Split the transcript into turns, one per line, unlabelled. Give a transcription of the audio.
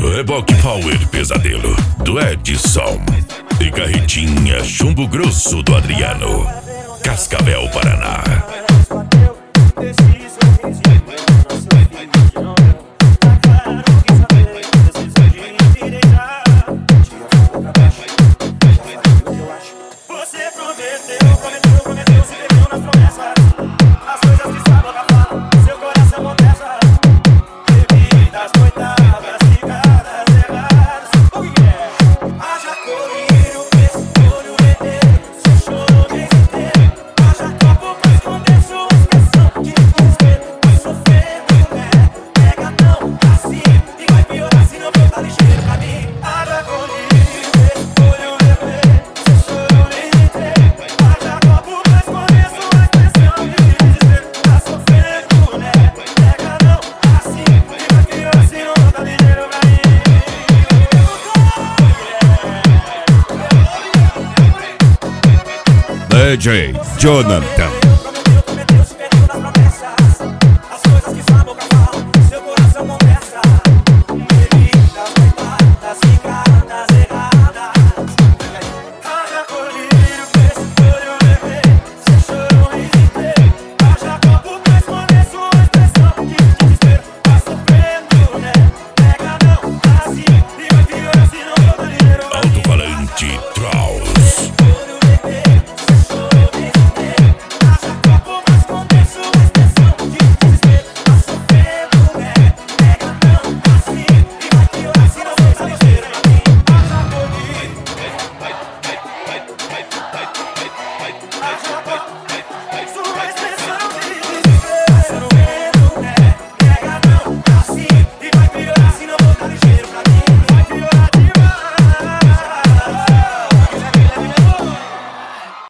Reboque Power Pesadelo, do Edson. E Carretinha Chumbo Grosso, do Adriano. Cascavel, Paraná.
Você prometeu, se perdeu nas promessas. As coisas que sua boca fala, seu coração confessa. Bebidas, coitadas, ficadas erradas. O que é? Haja colírio, esse olho vermelho. Você chorou o mês inteiro. Haja copo pra esconder sua expressão de desespero. Vai sofrendo, né? Pega não, assim. E vai piorar se não for tá ligeiro pra mim. Haja colírio, esse olho vermelho. Você chorou o mês inteiro. Haja copo pra esconder sua expressão de desespero. Tá sofrendo, né? Pega não, assim. E vai piorar se não for tá ligeiro pra mim.
DJ Jonathan.